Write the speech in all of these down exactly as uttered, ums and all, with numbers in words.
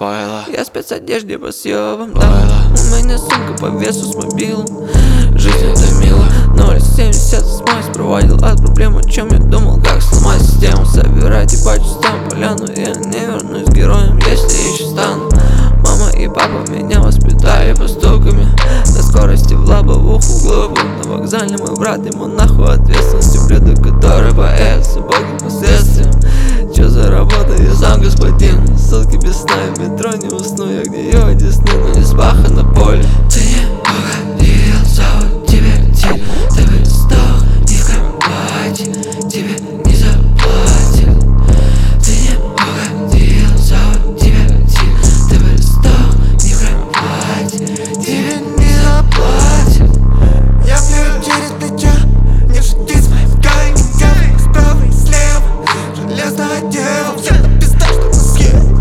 Байла. Я в спецодежде по съебам, да. У меня сумка по весу с мобилом. Жизнь это мило. Ноль семьдесят восемь спроводил от проблем, о чем я думал, как сломать систему. Собирать и бачусь там поляну. Я не вернусь героем, если еще стану. Мама и папа меня воспитали постуками. До скорости в лобовуху глубок. На вокзале мой брат, ему нахуй ответственностью. Блюдо, которое боятся боги последствиям. Чё за работа, я сам господин. Сутки без сна, в метро не усну. Я где его десны, но не спаха на поле. Ты не угодил, зовут тебя Тим. Ты бы сдох не в кровати, тебе не заплатят. Ты не угодил, зовут тебя Тим. Ты бы сдох не в кровати, тебе не заплатят. Я плюю через плечо, не шути с моим гаем. Справа и слева, железная дева. Все на пизда, что ты съел.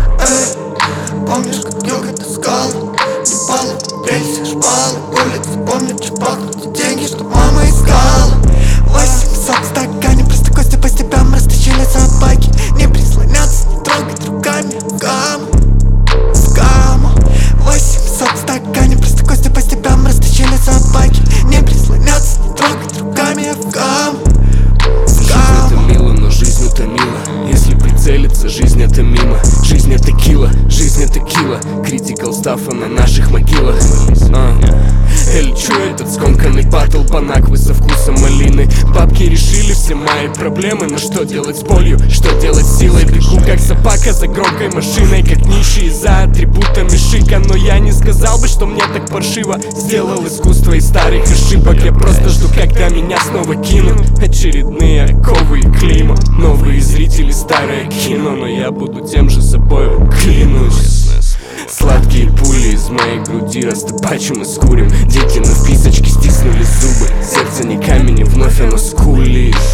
Эй, помнишь, как йога таскала? Ебала, рельсы, шпалы, улицы. Помню, что пахнут те деньги, что мама искала. Восемьсот в стакане, просто кости по степям растащили собаки. Не прислоняться, не трогать руками в гамму, в гамму. Восемьсот в стакане, просто кости по степям растащили собаки. Не прислоняться, не трогать руками в гамму. Жизнь это мило, но жизнь утомила. Если прицелиться, жизнь это мимо. Жизнь это кило, жизнь это кило. Критикал стафа на наших могилах. а. Эль, чё этот скомканный батл банаквы со вкусом малины? Бабки решили все мои проблемы, но что делать с болью, что делать с силой? Бегу как собака за громкой машиной, как нищий за атрибутами шика. Но я не сказал бы, что мне так паршиво. Сделал искусство из старых ошибок. Я просто жду, когда меня снова кинут. Очередные оковы и клейма. Новые зрители, старое кино. Но я буду тем же собой, клянусь. Сладкие пули из моей груди растопачем и скурим. Дети на вписочке стиснули зубы. Сердце не камень, и вновь оно скулит.